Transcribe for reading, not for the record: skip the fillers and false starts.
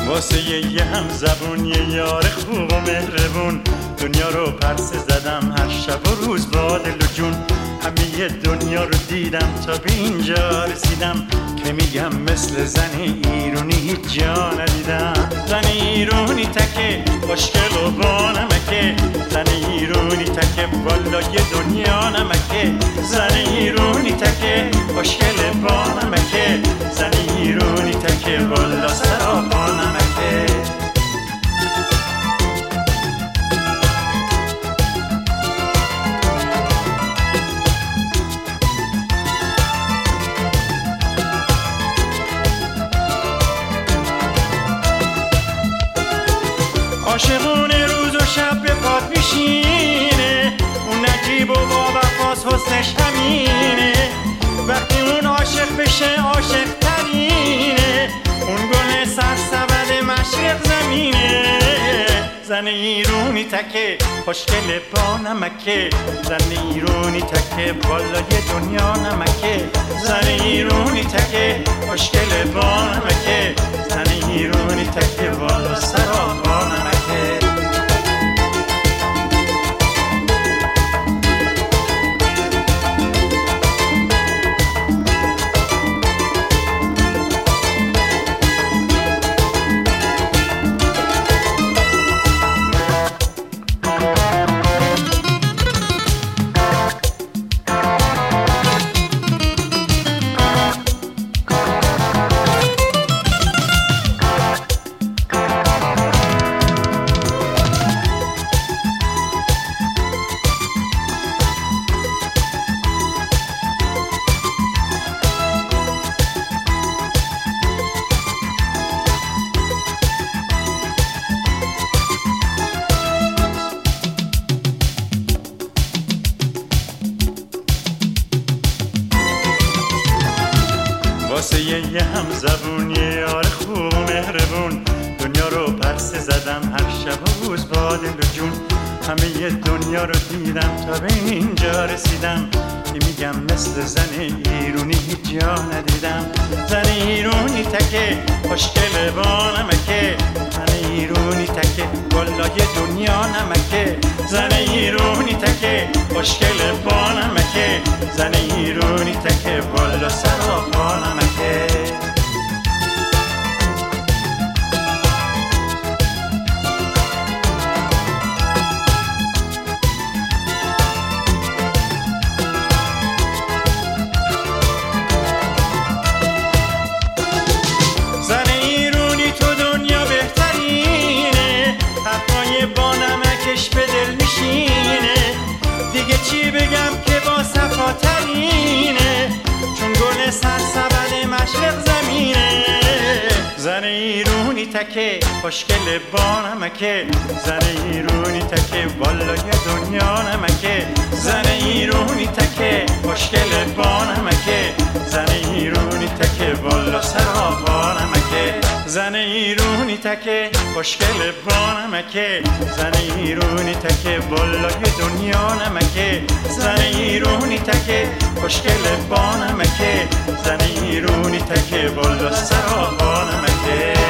واسه یه هم زبون یه یار خوب و مهربون دنیا رو پرسه زدم هر شب و روز با دل و جون. همه دنیا رو دیدم تا به اینجا رسیدم که میگم مثل زن ایرونی هیچ جا ندیدم. زن ایرونی تکه خوشگل و با نمکه، زن ایرونی تکه والای دنیا نمکه. زن ایرونی تکه خوشگل با نمکه، زن ایرونی تکه والا سراپا نمکه. عاشقونه روز و شب به پات میشینه، اون نجیب و با وفاس حسنش همینه. وقتی اون عاشق بشه عاشق ترینه، اون گل سرسبد مشرق زمینه. زن ایرونی تکه خوشگل با نمکه، زن ایرونی تکه بالای دنیا نمکه. زن ایرونی تکه خوشگل با نمکه، زن ایرونی تکه بالا سراپا نمکه. واسه یه هم زبون یه یار خوب و مهربون دنیا رو پرسه زدم هر شب و روز با دل و جون. همه دنیا رو دیدم تا به اینجا رسیدم که میگم مثل زن ایرونی هیچ جا ندیدم. زن ایرونی تکه خوشگل با نمکه، زن ایرونی تکه بالای دنیا نمکه. زن ایرونی تکه خوشگل با نمکه، زن ایرونی تکه بالا سراپا نمکه. زن ایرونی تو دنیا بهترینه، حرفای با نمکش به دل میشینه. دیگه چی بگم که با صفا ترینه، چون گل سرسبد مشرق زمینه. زن ایرونی تکه خوشگل با نمکه، زن ایرونی تکه بالای دنیا نمکه. زن ایرونی تکه خوشگل با نمکه، زن ایرونی تکه بالا سراپا نمکه. زن ایرونی تکه خوشگل با نمکه، زن ایرونی تکه بالای دنیا نمکه. زن ایرونی تکه خوشگل با نمکه، زن ایرونی تکه بالا سراپا نمکه.